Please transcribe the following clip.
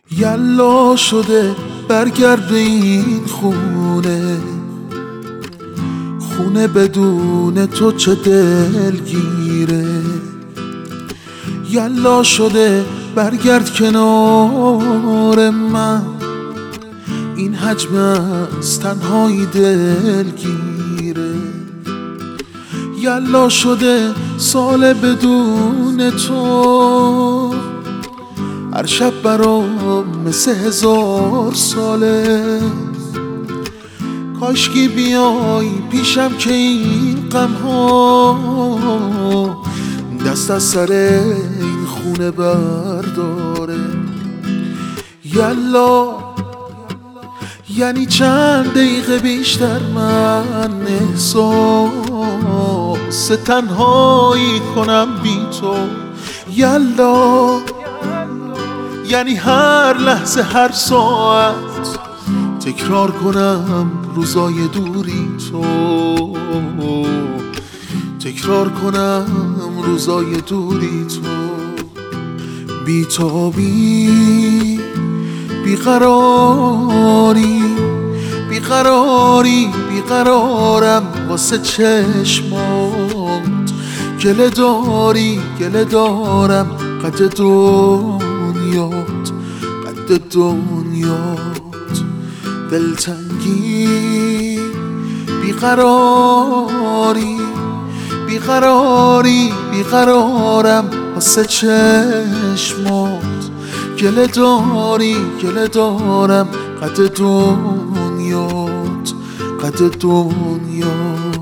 یلا شده برگرد به این خونه، خونه بدون تو چه دلگیره. یلا شده برگرد کنار من، این حجم از تنهایی دلگیره. یلا شده سال بدون تو، هر شب برام مثل 1000 ساله. کاشکی بیای پیشم که این غم‌ها دست از سر این خونه برداره. یلا یعنی چند دقیقه بیشتر من احساس تنهایی کنم بی تو. یلا یعنی هر لحظه هر ساعت تکرار کنم روزای دوری تو، تکرار کنم روزای دوری تو. بیتابی بیقراری بیقراری بیقرارم واسه چشمات. گله داری گله دارم قد دنیات، قد دنیات. دلتنگی بیقراری بیقراری بیقرارم واسه چشمات. گله داری گله دارم قد دنیات، قد دنیات.